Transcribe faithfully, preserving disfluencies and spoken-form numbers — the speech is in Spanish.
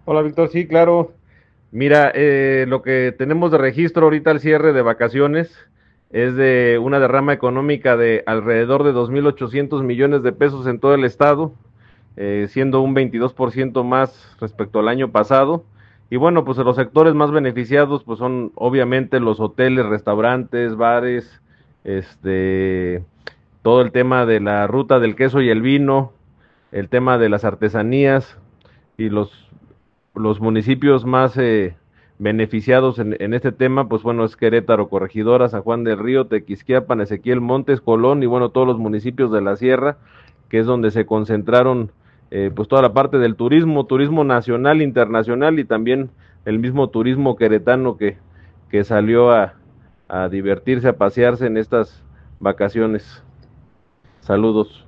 Hola Víctor, sí, claro. Mira, eh, lo que tenemos de registro ahorita al cierre de vacaciones es de una derrama económica de alrededor de dos mil ochocientos millones de pesos en todo el estado, eh, siendo un veintidós por ciento más respecto al año pasado. Y bueno, pues los sectores más beneficiados pues son obviamente los hoteles, restaurantes, bares, este, todo el tema de la ruta del queso y el vino, el tema de las artesanías y los los municipios más eh, beneficiados en, en, este tema, pues bueno, es Querétaro, Corregidora, San Juan del Río, Tequisquiapan, Ezequiel Montes, Colón y bueno, todos los municipios de la sierra, que es donde se concentraron eh, pues toda la parte del turismo, turismo nacional, internacional y también el mismo turismo queretano que, que salió a, a divertirse, a pasearse en estas vacaciones. Saludos.